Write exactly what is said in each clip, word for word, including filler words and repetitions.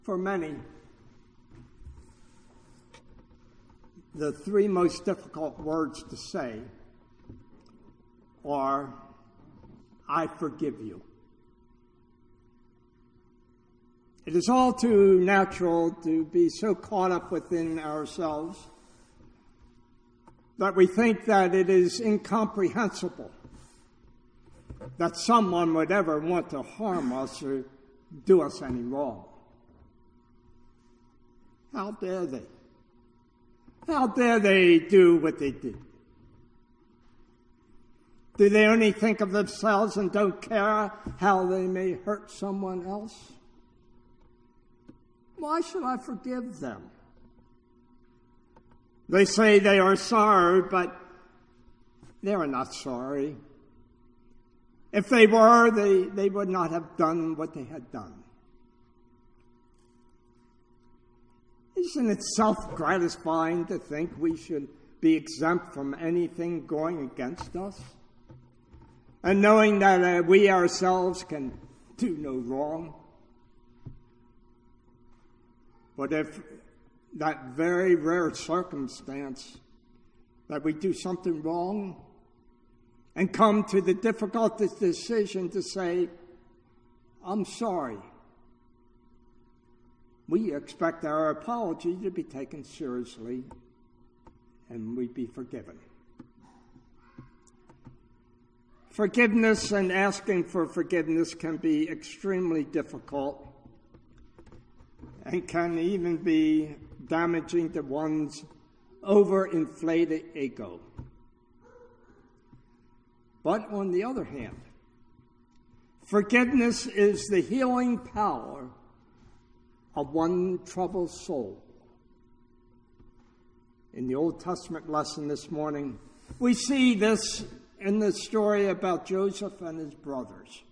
For many, the three most difficult words to say are, I forgive you. It is all too natural to be so caught up within ourselves that we think that it is incomprehensible that someone would ever want to harm us or do us any wrong. How dare they? How dare they do what they did? Do they only think of themselves and don't care how they may hurt someone else? Why should I forgive them? They say they are sorry, but they are not sorry. If they were, they, they would not have done what they had done. Isn't it self-gratifying to think we should be exempt from anything going against us? And knowing that uh, we ourselves can do no wrong? But if that very rare circumstance that we do something wrong and come to the difficult decision to say, I'm sorry, we expect our apology to be taken seriously and we be forgiven. Forgiveness and asking for forgiveness can be extremely difficult and can even be damaging to one's overinflated ego. But on the other hand, forgiveness is the healing power of one troubled soul. In the Old Testament lesson this morning, we see this in the story about Joseph and his brothers.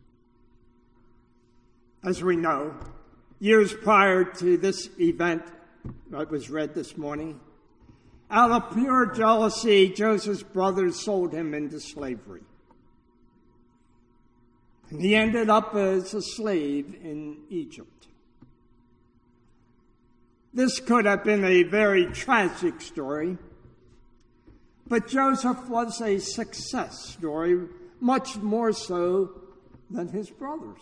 As we know, years prior to this event that was read this morning, out of pure jealousy, Joseph's brothers sold him into slavery. And he ended up as a slave in Egypt. This could have been a very tragic story, but Joseph was a success story, much more so than his brothers.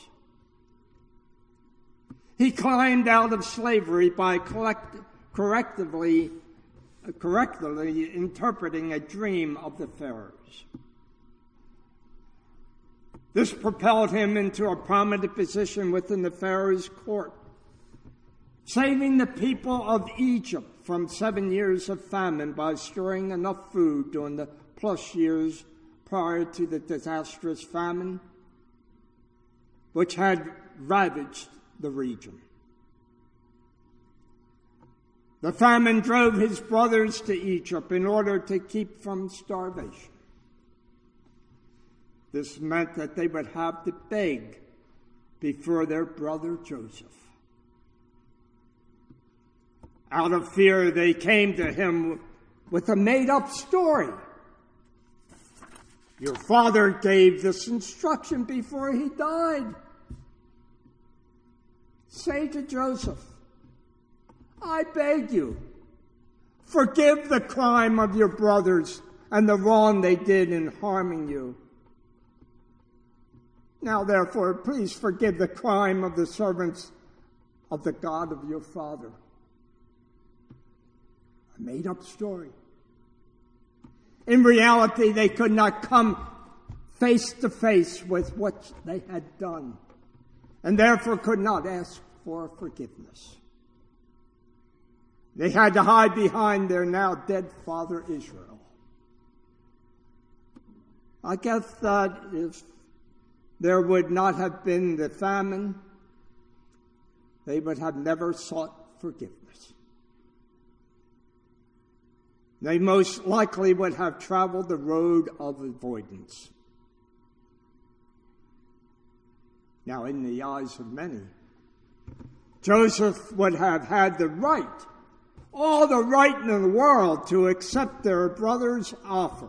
He climbed out of slavery by collect, correctively, correctly interpreting a dream of the pharaohs. This propelled him into a prominent position within the pharaoh's court, saving the people of Egypt from seven years of famine by storing enough food during the plush years prior to the disastrous famine, which had ravaged the region. The famine drove his brothers to Egypt in order to keep from starvation. This meant that they would have to beg before their brother Joseph. Out of fear, they came to him with a made-up story. Your father gave this instruction before he died. Say to Joseph, I beg you, forgive the crime of your brothers and the wrong they did in harming you. Now, therefore, please forgive the crime of the servants of the God of your father. A made-up story. In reality, they could not come face to face with what they had done, and therefore could not ask for forgiveness. They had to hide behind their now dead father Israel. I guess that if there would not have been the famine, they would have never sought forgiveness. They most likely would have traveled the road of avoidance. Now, in the eyes of many, Joseph would have had the right, all the right in the world, to accept their brother's offer.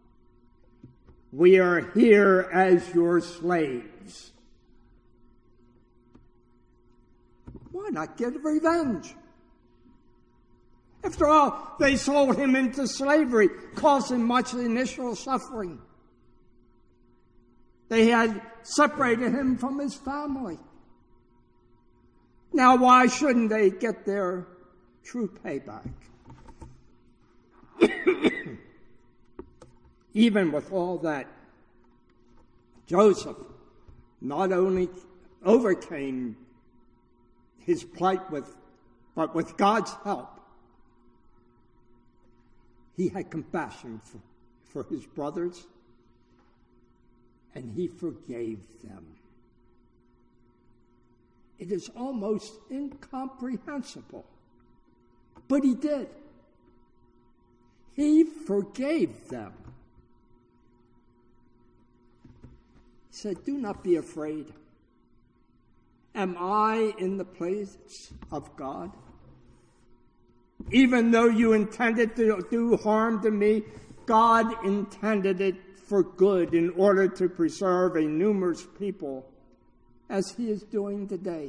We are here as your slaves. Why Why not get revenge? After all, they sold him into slavery, causing much initial suffering. They had separated him from his family. Now, why shouldn't they get their true payback? Even with all that, Joseph not only overcame his plight with, but with God's help, he had compassion for, for his brothers, and he forgave them. It is almost incomprehensible, but he did. He forgave them. He said, do not be afraid. Am I in the place of God? Even though you intended to do harm to me, God intended it for good in order to preserve a numerous people as he is doing today.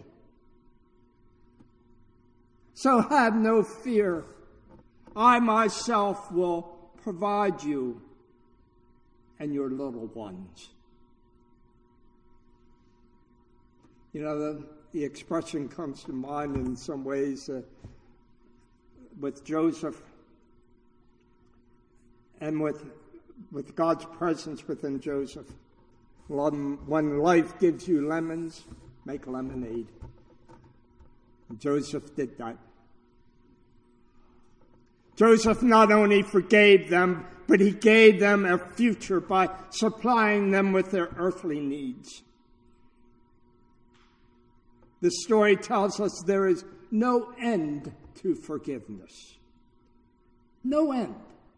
So have no fear. I myself will provide you and your little ones. You know, the, the expression comes to mind in some ways uh, with Joseph and with, with God's presence within Joseph. When, when life gives you lemons, make lemonade. And Joseph did that. Joseph not only forgave them, but he gave them a future by supplying them with their earthly needs. The story tells us there is no end to forgiveness. No end.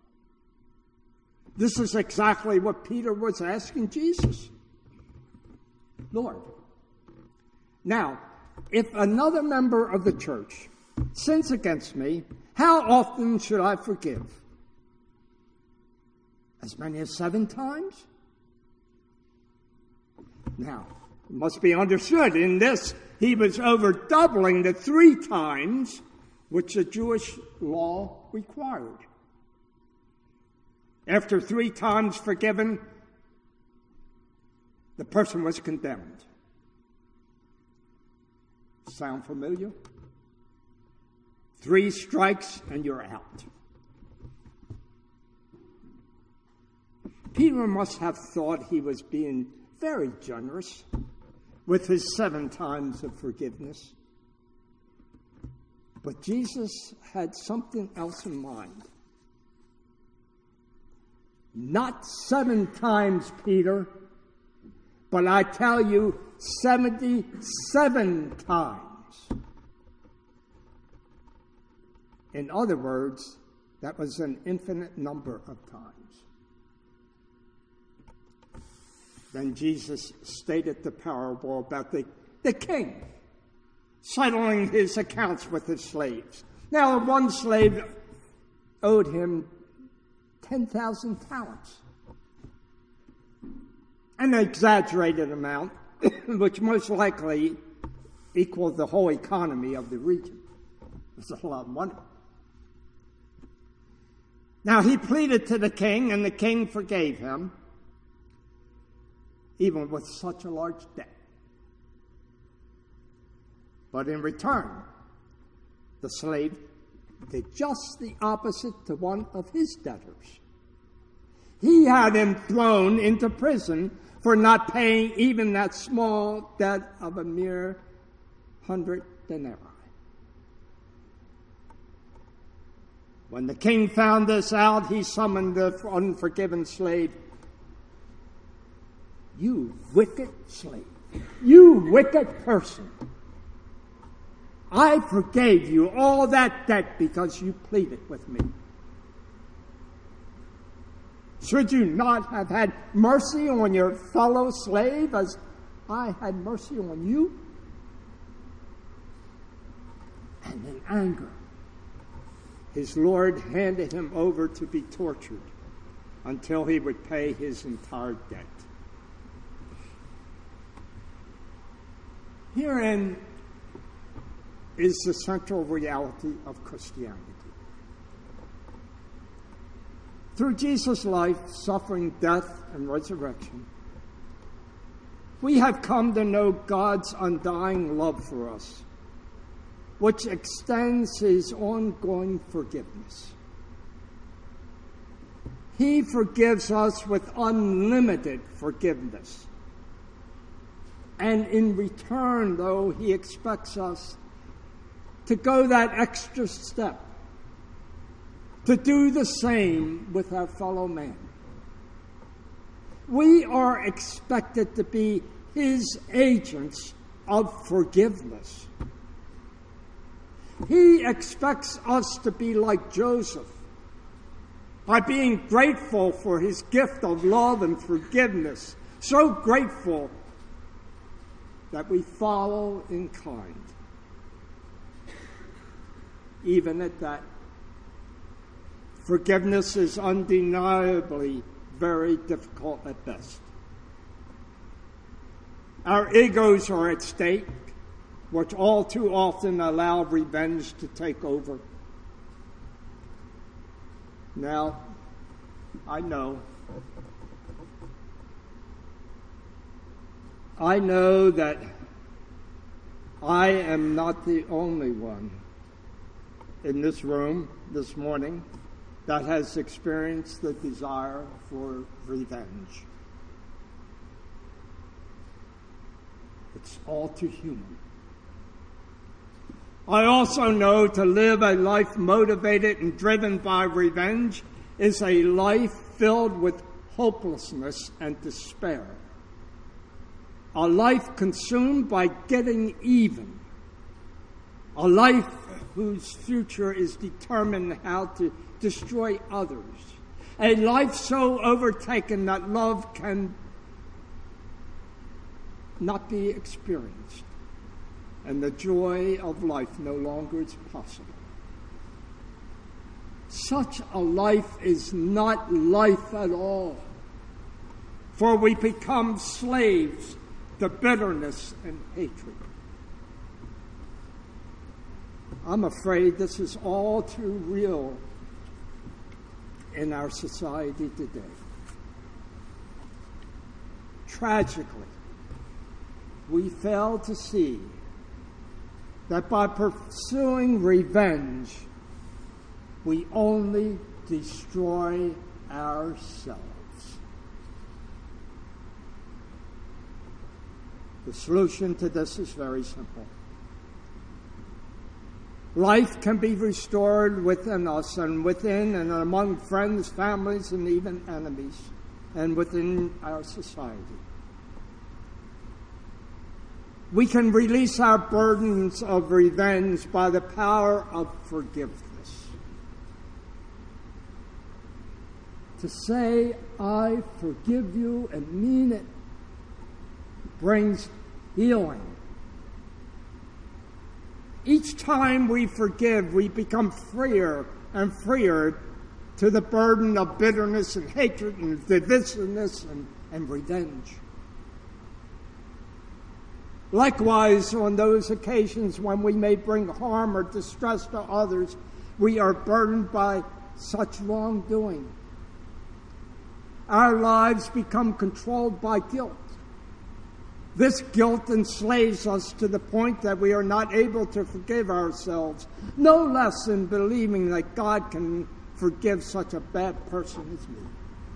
This is exactly what Peter was asking Jesus. Lord, now, if another member of the church sins against me, how often should I forgive? As many as seven times? Now, it must be understood in this, he was over doubling the three times which the Jewish law required. After three times forgiven, the person was condemned. Sound familiar? Three strikes and you're out. Peter must have thought he was being very generous with his seven times of forgiveness. But Jesus had something else in mind. Not seven times, Peter, but I tell you, seventy-seven times. In other words, that was an infinite number of times. Then Jesus stated the parable about the, the king settling his accounts with his slaves. Now, one slave owed him ten thousand talents. An exaggerated amount, which most likely equaled the whole economy of the region. It's a lot of money. Now, he pleaded to the king, and the king forgave him, even with such a large debt. But in return, the slave did just the opposite to one of his debtors. He had him thrown into prison for not paying even that small debt of a mere hundred denarii. When the king found this out, he summoned the unforgiven slave. You wicked slave, you wicked person. I forgave you all that debt because you pleaded with me. Should you not have had mercy on your fellow slave as I had mercy on you? And in anger, his Lord handed him over to be tortured until he would pay his entire debt. Herein is the central reality of Christianity. Through Jesus' life, suffering, death, and resurrection, we have come to know God's undying love for us, which extends his ongoing forgiveness. He forgives us with unlimited forgiveness. And in return, though, he expects us to go that extra step, to do the same with our fellow man. We are expected to be his agents of forgiveness. He expects us to be like Joseph, by being grateful for his gift of love and forgiveness, so grateful that we follow in kind, even at that. Forgiveness is undeniably very difficult at best. Our egos are at stake, which all too often allow revenge to take over. Now, I know, I know that I am not the only one in this room this morning that has experienced the desire for revenge. It's all too human. I also know to live a life motivated and driven by revenge is a life filled with hopelessness and despair. A life consumed by getting even. A life whose future is determined how to destroy others. A life so overtaken that love can not be experienced, and the joy of life no longer is possible. Such a life is not life at all, for we become slaves to bitterness and hatred. I'm afraid this is all too real in our society today. Tragically, we fail to see that by pursuing revenge, we only destroy ourselves. The solution to this is very simple. Life can be restored within us and within and among friends, families, and even enemies, and within our society. We can release our burdens of revenge by the power of forgiveness. To say, I forgive you, and mean it, brings healing. Each time we forgive, we become freer and freer to the burden of bitterness and hatred and divisiveness and, and revenge. Likewise, on those occasions when we may bring harm or distress to others, we are burdened by such wrongdoing. Our lives become controlled by guilt. This guilt enslaves us to the point that we are not able to forgive ourselves, no less in believing that God can forgive such a bad person as me.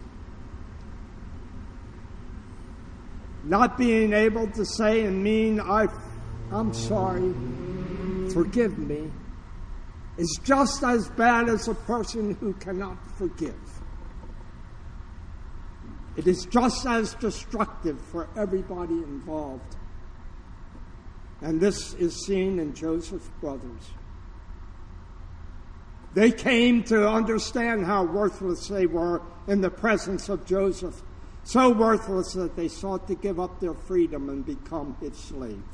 Not being able to say and mean, I, I'm sorry, forgive me, is just as bad as a person who cannot forgive. It is just as destructive for everybody involved. And this is seen in Joseph's brothers. They came to understand how worthless they were in the presence of Joseph, so worthless that they sought to give up their freedom and become his slaves.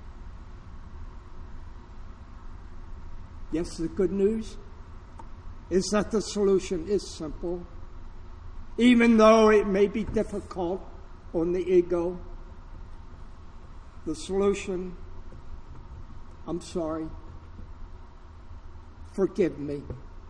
Yes, the good news is that the solution is simple. Even though it may be difficult on the ego, the solution, I'm sorry, forgive me.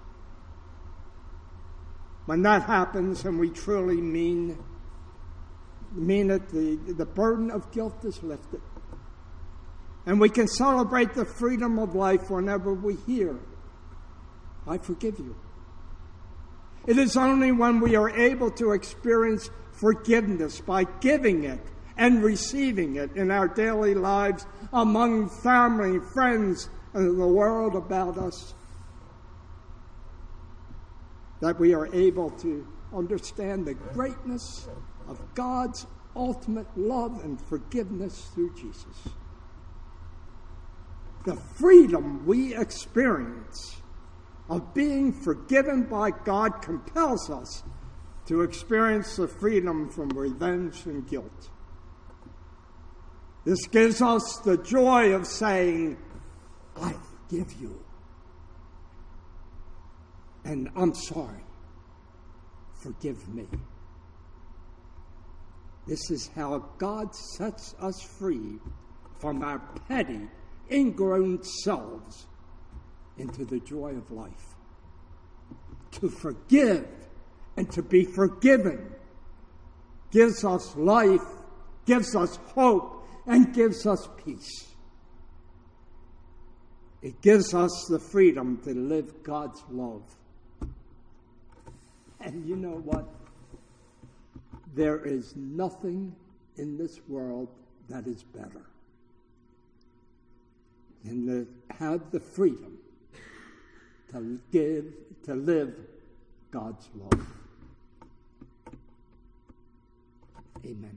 When that happens and we truly mean, mean it, the, the burden of guilt is lifted. And we can celebrate the freedom of life whenever we hear, I forgive you. It is only when we are able to experience forgiveness by giving it and receiving it in our daily lives among family, friends, and the world about us that we are able to understand the greatness of God's ultimate love and forgiveness through Jesus. The freedom we experience of being forgiven by God compels us to experience the freedom from revenge and guilt. This gives us the joy of saying, I forgive you. And I'm sorry. Forgive me. This is how God sets us free from our petty, ingrown selves into the joy of life. To forgive and to be forgiven gives us life, gives us hope, and gives us peace. It gives us the freedom to live God's love. And you know what? There is nothing in this world that is better than to have the freedom to give, to live God's love. Amen.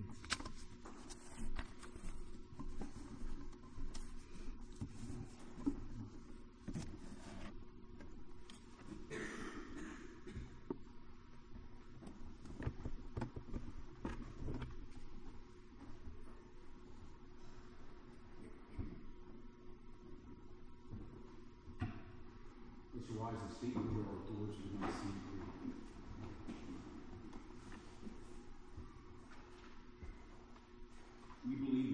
Let's rise and speak the word of the Lord to be received.